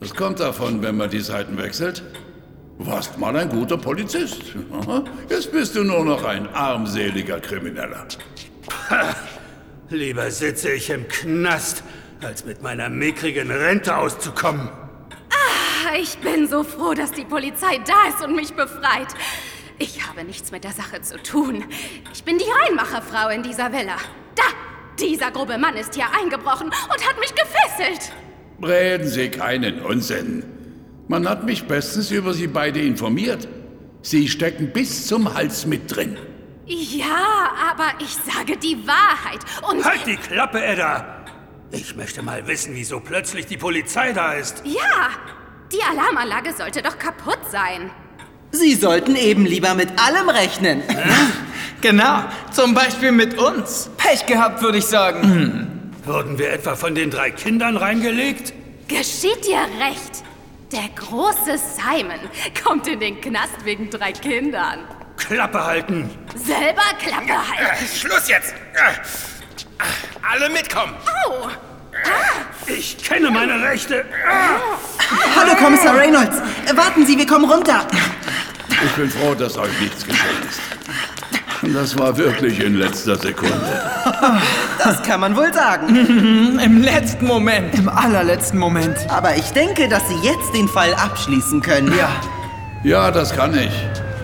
Das kommt davon, wenn man die Seiten wechselt. Du warst mal ein guter Polizist. Jetzt bist du nur noch ein armseliger Krimineller. Lieber sitze ich im Knast, als mit meiner mickrigen Rente auszukommen. Ich bin so froh, dass die Polizei da ist und mich befreit. Ich habe nichts mit der Sache zu tun. Ich bin die Reinmacherfrau in dieser Villa. Da! Dieser grobe Mann ist hier eingebrochen und hat mich gefesselt. Reden Sie keinen Unsinn. Man hat mich bestens über Sie beide informiert. Sie stecken bis zum Hals mit drin. Ja, aber ich sage die Wahrheit und... Halt die Klappe, Edda! Ich möchte mal wissen, wieso plötzlich die Polizei da ist. Ja, die Alarmanlage sollte doch kaputt sein. Sie sollten eben lieber mit allem rechnen. Genau, zum Beispiel mit uns. Pech gehabt, würde ich sagen. Wurden wir etwa von den 3 Kindern reingelegt? Geschieht dir recht. Der große Simon kommt in den Knast wegen 3 Kindern. Klappe halten! Selber Klappe halten. Schluss jetzt! Alle mitkommen! Au! Ich kenne meine Rechte! Hallo, Kommissar Reynolds. Warten Sie, wir kommen runter. Ich bin froh, dass euch nichts geschehen ist. Das war wirklich in letzter Sekunde. Das kann man wohl sagen. Im letzten Moment. Im allerletzten Moment. Aber ich denke, dass Sie jetzt den Fall abschließen können. Ja. Ja, das kann ich.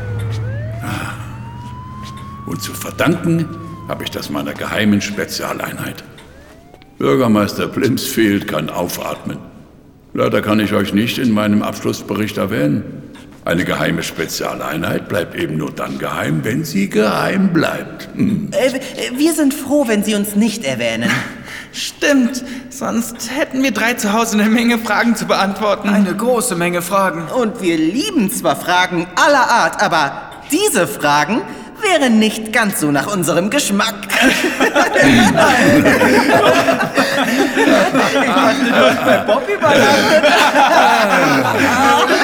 Und zu verdanken habe ich das meiner geheimen Spezialeinheit. Bürgermeister Plimsfield kann aufatmen. Leider kann ich euch nicht in meinem Abschlussbericht erwähnen. Eine geheime Spezialeinheit bleibt eben nur dann geheim, wenn sie geheim bleibt. Wir sind froh, wenn Sie uns nicht erwähnen. Stimmt, sonst hätten wir 3 zu Hause eine Menge Fragen zu beantworten. Eine große Menge Fragen. Und wir lieben zwar Fragen aller Art, aber diese Fragen wären nicht ganz so nach unserem Geschmack. Ich dachte, du hast bei Bob übernachtet.